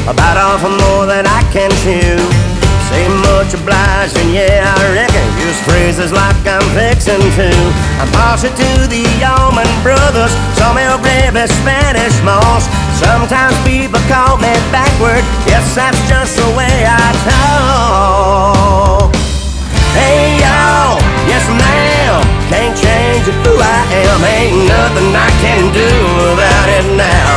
Bite off more than I can chew. Say much obliged, and yeah, I reckon use phrases like I'm fixing to. I'm partial to the Allman Brothers, some El Grave Spanish moss. Sometimes people call me backward, yes, that's just the way I talk. Hey y'all, yes ma'am, can't change who I am. Ain't nothing I can do about it now.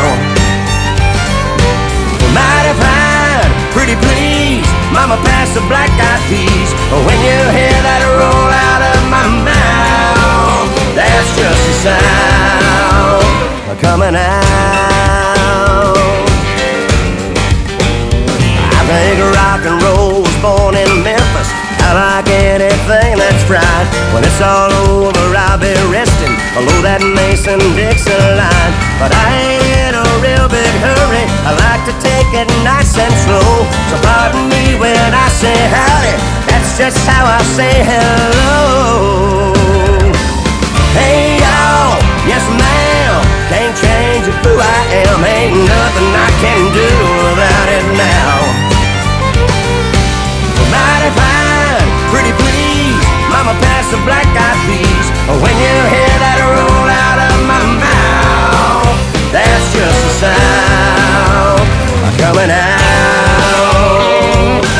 Mighty fine, pretty please, mama pass the black-eyed peas. When you hear that roll out of my mouth, that's just a sound coming out. I think rock and roll was born in Memphis. I like anything that's fried. When it's all over, I'll be resting below that Mason-Dixon line. But I ain't in a real big hurry, I like to take it nice and slow. So pardon me when I say howdy, that's just how I say hello. Hey y'all, yes ma'am, can't change who I am. Ain't nothing I can do about it now. Mighty fine, pretty please, mama pass the black-eyed peas. When you hear that roll out of my mouth, that's just a sound coming out.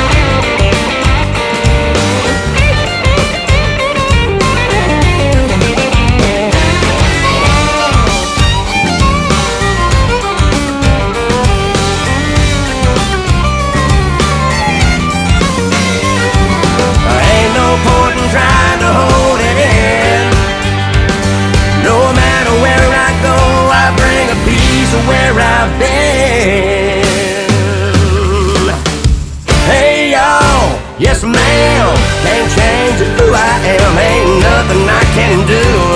Ain't no point in trying to hold it in. No matter where I go, I bring a piece of where I've been. Hey y'all, yes ma'am, can't change who I am. Ain't nothing I can do